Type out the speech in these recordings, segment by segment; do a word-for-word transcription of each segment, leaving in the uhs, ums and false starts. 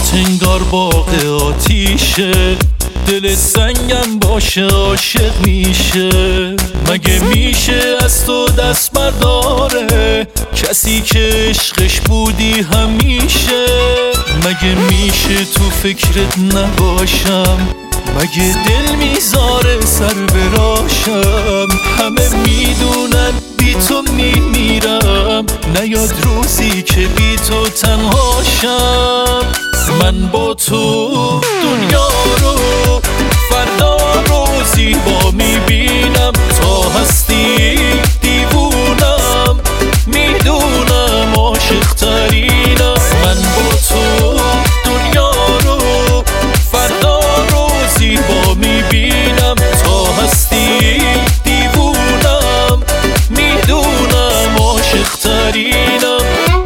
انگار باغ آتیشه، دل سنگم باشه عاشق میشه. مگه میشه از تو دست برداره کسی که عشقش بودی همیشه؟ مگه میشه تو فکرت نباشم؟ مگه دل میذاره سر براشم؟ همه میدونن بی تو میمیرم، نیاد روزی که بی تو تنهاشم. من با تو دنیا رو فردا رو زیبا میبینم، تا هستی دیوونم، میدونم عاشق ترینم. من با تو دنیا رو فردا رو زیبا میبینم، تا هستی دیوونم، میدونم عاشق ترینم.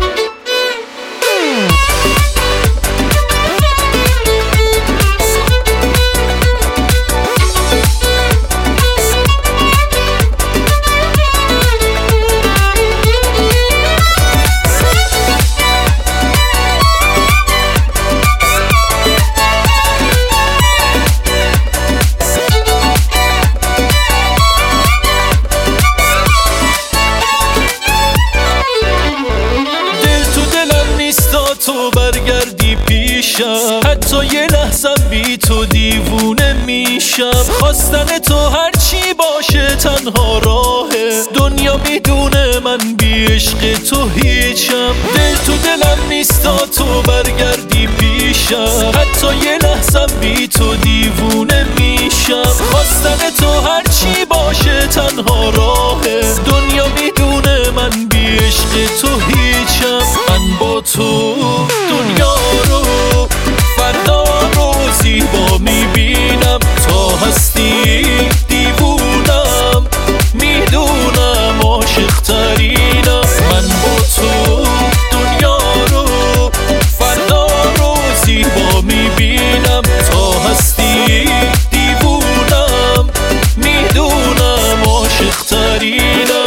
تو برگردی پیشم، حتی یه لحظه بی تو دیوونه میشم. خواستن تو هرچی باشه تنها راهه، دنیا میدونه من بی عشق تو هیچم. دل تو دلم نیستا تو برگردی پیشم، حتی یه لحظه بی تو دیوونه میشم. خواستن تو هرچی باشه تنها راهه، دنیا میدونه من بی عشق تو هیچم. من با تو دنیا رو فردا رو زیبا میبینم، تا هستی دیوونم، میدونم عاشق ترینم. من با تو دنیا رو فردا رو زیبا میبینم، تا هستی دیوونم، میدونم عاشق ترینم.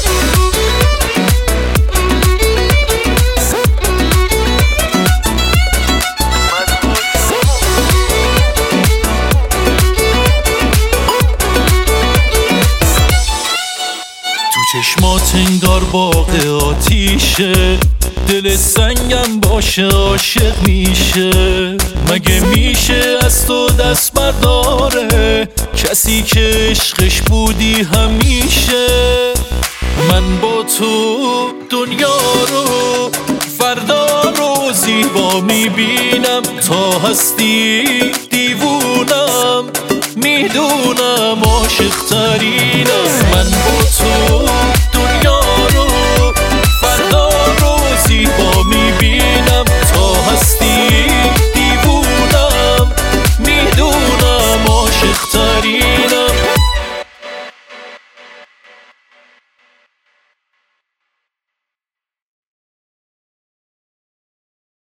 چشمات انگار باغ آتیشه، دل سنگم باشه عاشق میشه. مگه میشه از تو دست برداره کسی که عشقش بودی همیشه؟ من با تو دنیا رو فردا رو زیبا میبینم، تا هستی دیوونم، میدونم عاشق ترینم. من با تو